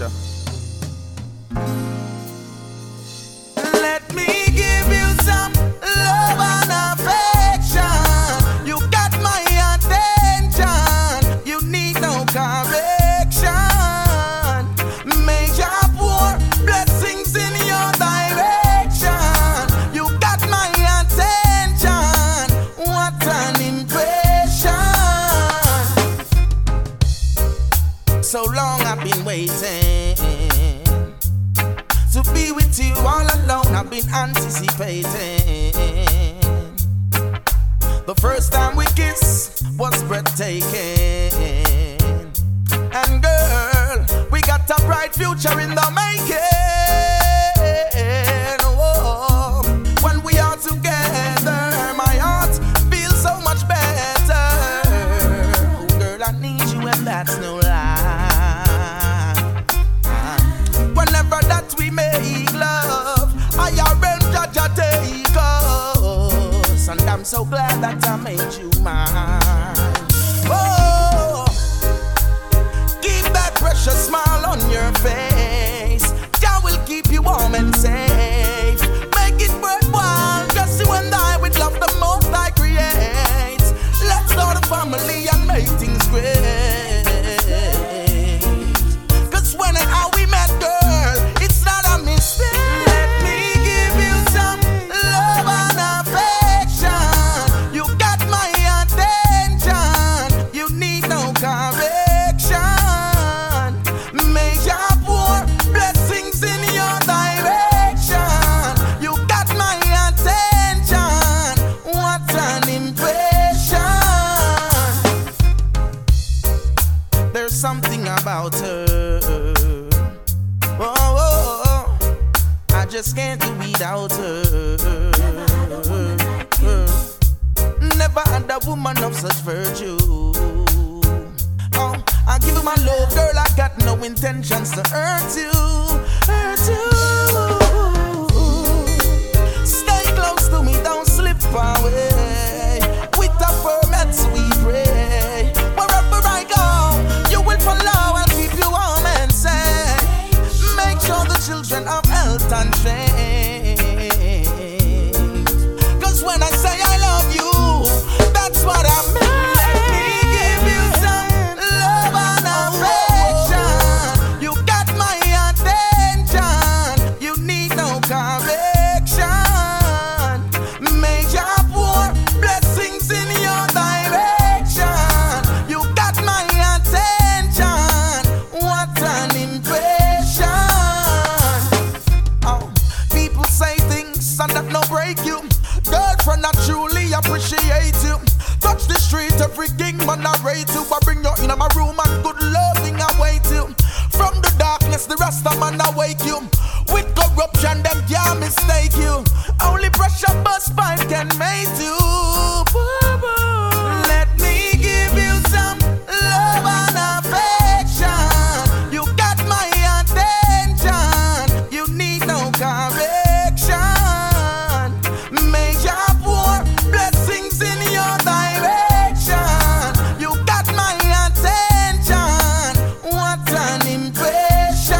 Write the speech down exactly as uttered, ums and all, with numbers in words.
pressure. Let me give you some love and affection. You got my attention. You need no correction. May your pour blessings in your direction. You got my attention. What an impression. So long I've been waiting to be with you all alone. I've been anticipating. The first time we kissed was breathtaking. And girl, we got a bright future in the making. Oh, when we are together, my heart feels so much better. Oh, girl, I need you and that's no lie. Whenever that we make love, I arrange a Jah take us. And I'm so glad that I made you mine. Oh, keep that precious smile on your face. Jah will keep you warm and safe. Make it worthwhile, just you and I with love the most I create. Let's start a family and make things great. Cause when and how we met, girl, it's not a mistake. Let me give you some love and affection. You got my attention. You need no correction. May your pour blessings in your direction. You got my attention. What an impression. There's something about her. Oh, oh, oh. I just can't do without her. Never had a woman of such virtue. Oh, I give you my love, girl. I got no intentions to hurt you, hurt you. Stay close to me, don't slip away. With a firm we pray. Wherever I go, you will follow. I'll keep you warm and safe. Make sure the children have health and faith. Cause when I say I love you, that's what I mean. Let me give you some love and affection. You got my attention. You need no correction. May your pour blessings in your direction. You got my attention. What an impression. Oh, people say things and that no break you. Girlfriend, I truly appreciate you. Touch the street, every king man I rate you. I bring you in my room and good loving I wait you. From the darkness, the Rasta man I wake you. With corruption, them can't mistake you. Only pressure bust pipe can make you. Let me give you some love and affection. You got my attention. You need no correction. May your pour blessings in your direction. You got my attention. What an impression.